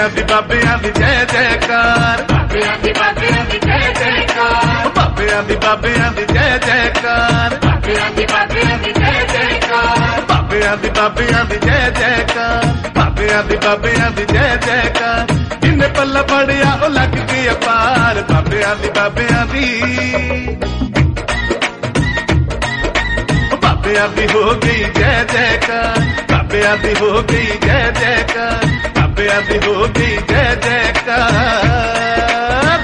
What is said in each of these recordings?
बाबियां दी जय जयकार, बाबियां दी जय जयकार, बाबियां दी जय जयकार, बाबियां दी जय जयकार, बाबियां दी जय जयकार, बाबियां दी जय जयकार। जिन्ने पल्ला पड़िया ओ लग गई अपार, बाबियां दी बाबियां दी हो गई जय जयकार, बाबियां दी हो गई जय जयकार, बाबियां दी हो गई जय जयकार।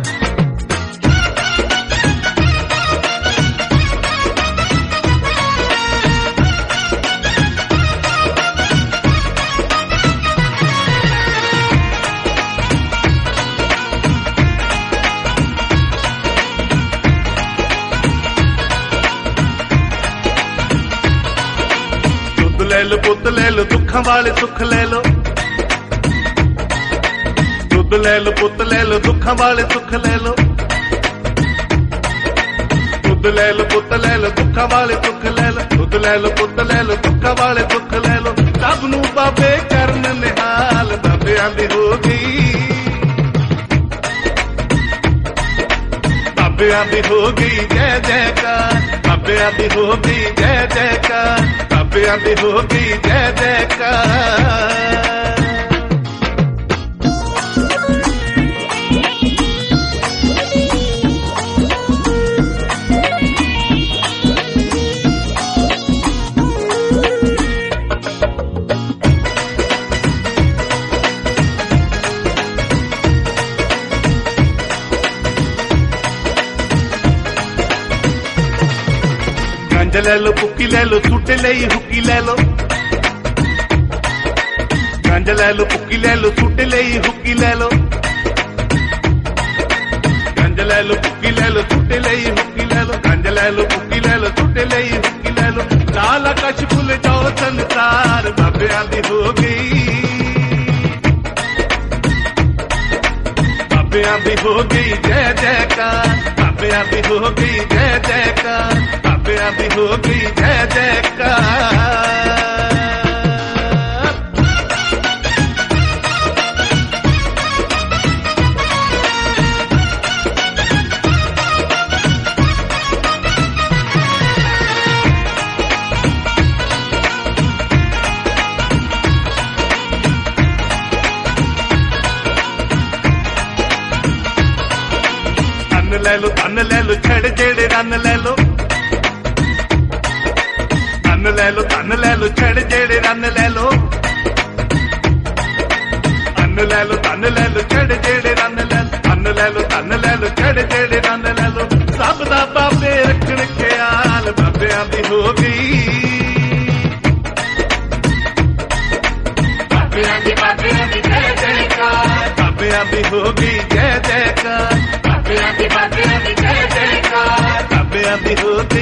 ले लो पुत ले लो, दुखों वाले सुख ले लो, दुध ले लो पुत ले लो, दुखों वाले सुख ले लो, दुध ले लो पुत ले लो, दुखों वाले सुख ले लो, दुध ले लो पुत ले लो, दुखों वाले सुख ले लो। सब नू बाबे करन निहाल, बाबियां दी हो गई, बाबियां दी हो गई जय जयकार, बाबियां दी हो गई जय जयकार, बाबियां दी हो गई जय जयकार। गंज ले लो पुक्की ले लो, सूटे ले हुक्की ले लो, गंज ले लो पुक्की ले लो, सूटे ले हुक्की ले लो, गंज ले लो पुक्की ले लो, सूटे ले हुक्की ले लो, गंज ले लो पुक्की ले लो, सूटे ले हुक्की ले लो। लाल आकाश फुल जाओ संसार, बाबियां दी हो गई, बाबियां दी हो गई जय जयकार, बाबियां दी हो गई जय जयकार, बाबियां दी हो गई जय जयकार। धन ले लो छड़ जेड़े रन ले लो, धन ले लो छड़ जेड़े रन ले लो, धन ले लो छड़ जेड़े रन ले लो, धन ले लो छड़ जेड़े रन ले लो। सब दा बाबे रखण ख्याल, बाबियां दी हो गई, बाबियां दी जय जयकार, बाबियां दी हो गई जय जयकार, बाबियां दी जय जयकार, बाबियां दी हो गई